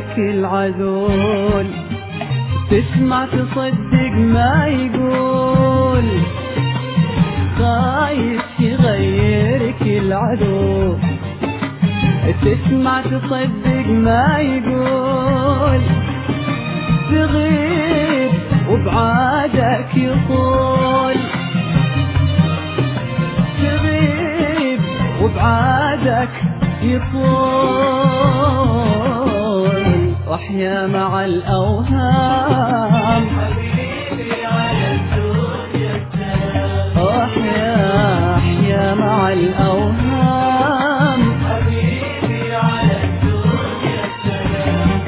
يغيرك العذول، تسمع تصدق ما يقول، خايف يغيرك العذول، تسمع تصدق ما يقول، تغيب وبعادك يطول، تغيب وبعادك يطول، واحيا مع الأوهام حبيبي على الدنيا السلام، احيا مع الأوهام حبيبي على الدنيا السلام.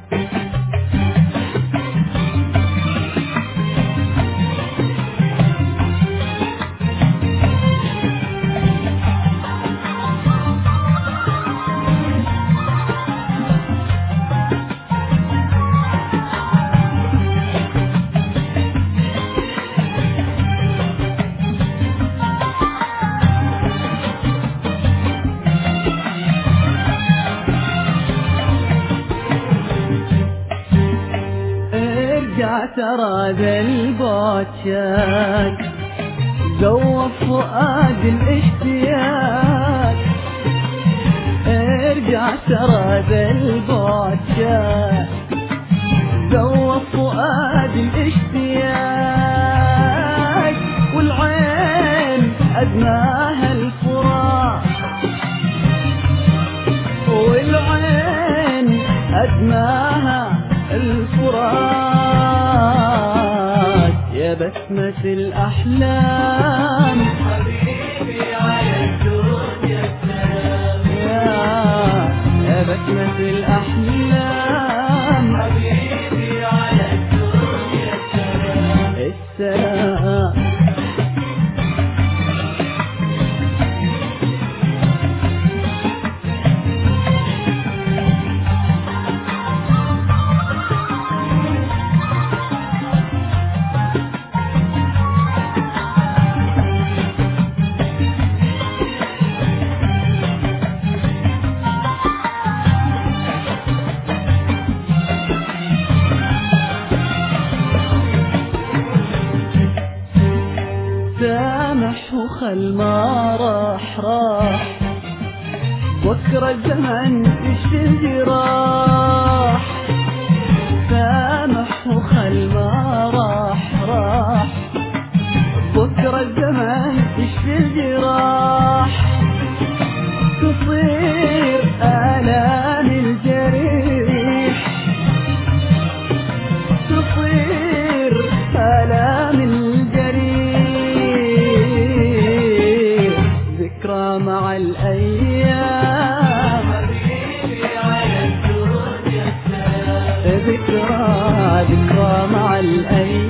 ارجع ترى ذا البوتشاك، زوف فؤاد الاشتياق، ارجع ترى ذا البوتشاك، زوف فؤاد الاشتياق، والعين أدماها الفراق، والعين أدماها الفرات، يا بسمة الأحلام حبيبي على الدنيا السلام، يا بسمة الأحلام حبيبي على الدنيا السلام. السلام. سامح وخل ما راح بكرة الزمن يشتهي راح، سامح وخل ما راح بكرة الزمن يشتهي راح، تصير آلام الجريح، تصير آلام الجريح، ذكرى مع الأيام حبيبي على الدنيا السلام، ذكرى مع الأيام.